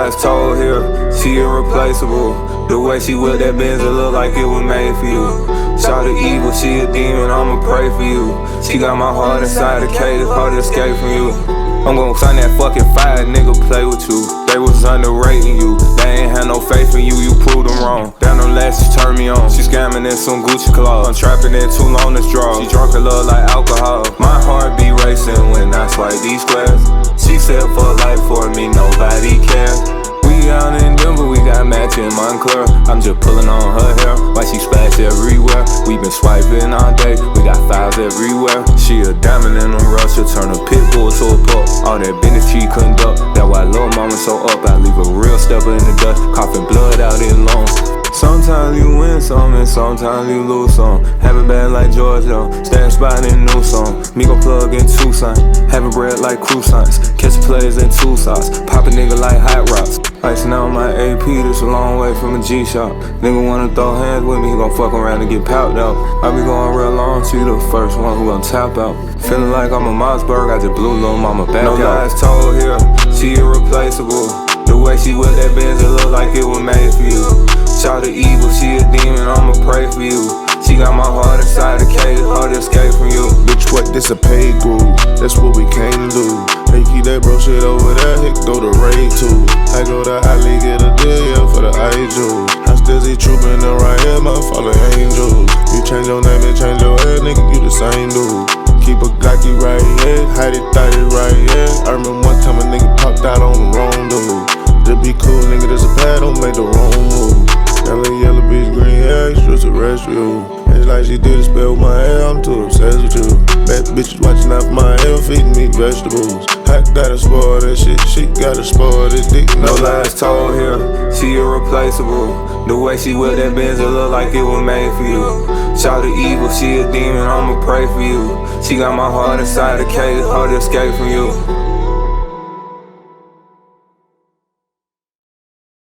lies told here, she irreplaceable. The way she whip that Benz, it look like it was made for you. Shawty evil, she a demon, I'ma pray for you. She got my heart inside a cage, it's hard to escape from you. I'm gon' sign that fucking fire, nigga, play with you. They was underrating you, they ain't had no faith in you, you proved them wrong. Down them lashes turn me on, she scamming in some Gucci clothes. I'm trapping in too long this draw, she drunk her love like alcohol. My heart be racing when I swipe these squares. She said for life for me, nobody cares. We out in Denver, we got matching Montclair. I'm just pulling on her hair, why she splash everywhere. We been swiping all day, we got files everywhere. She a diamond in a rush, she'll turn a pit bull to a pup. All that business she conduct, that why little mama so up. I leave a real stepper in the dust, coughing blood out in lungs. Sometimes you win some and sometimes you lose some. Have it bad like Georgia, stash spot in new song. Me gon' plug in Tucson, having bread like croissants. Catch plays in two sauce, pop a nigga like hot rocks. Icing out my AP, this a long way from a G-Shop. Nigga wanna throw hands with me, he gon' fuck around and get popped out. I be going real long, she the first one who gon' tap out. Feeling like I'm a Mossberg, I just blew lil' mama back out. No lies told here, she irreplaceable. The way she whip that Benz, it look like it was made for you. Shawty evil, she a demon, I'ma pray for you. She got my heart inside a cage, hard to escape from you. Bitch, what, this a paid groove, that's what we came to do. Hey, keep that bro shit over there, he go to raid too. I go to Holly, get a deal, yeah, for the eye-jewels. I still see trooping around here, my fallen angels. You change your name and change your head, nigga, you the same dude. Keep a Glocky right here, hide it, thought it right here. I remember one time a nigga popped out on the wrong dude. Just be cool, nigga, this a pad, don't make the wrong move. That little yellow bitch, green hair, just to rescue. It's like she did a spell with my hair, I'm too obsessed with you. Bad bitches watching out for my hair, feeding me vegetables. I gotta spoil that shit, she gotta spoil this dick. No lies told here, she irreplaceable. The way she whip that Benz, it look like it was made for you. Shawty evil, she a demon, I'ma pray for you. She got my heart inside a cage, hard to escape from you.